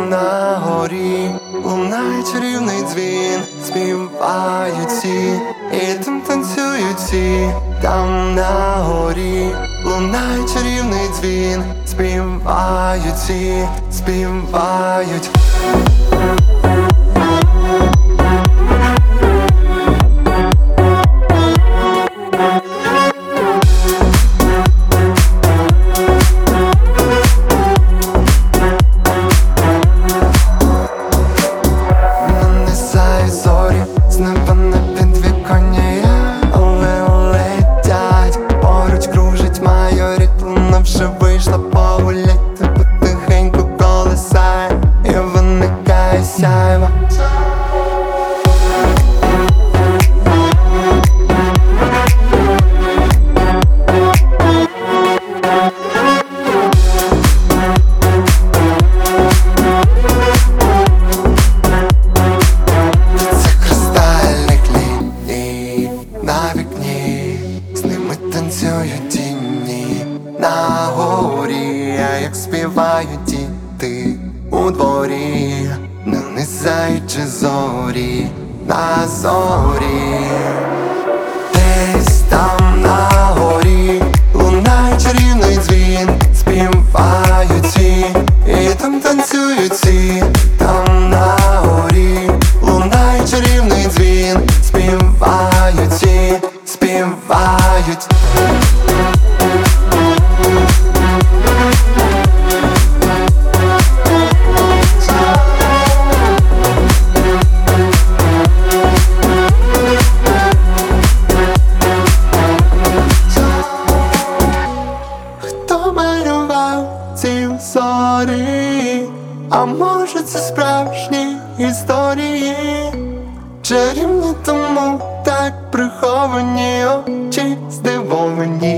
на горі лунає чарівний дзвін, співають всі і там танцюють всі. Там на горі лунає чарівний дзвін, співають всі, співають. З неба на підвіконня, але летять, поруч кружить майоріт. Вона вже вийшла погулять, потихеньку колесає і виникає сяйво. На вікні з ними танцюють тіні на горі, а як співають діти у дворі, нанизаючи зорі на зорі. Десь там на горі лунає чарівний дзвін, співають всі і там танцюють всі. Там на горі лунає чарівний дзвін, співають всі, співають. Хто малював ці зорі? А може це справжні історії? Чарівні тому так приховані очі здивовані.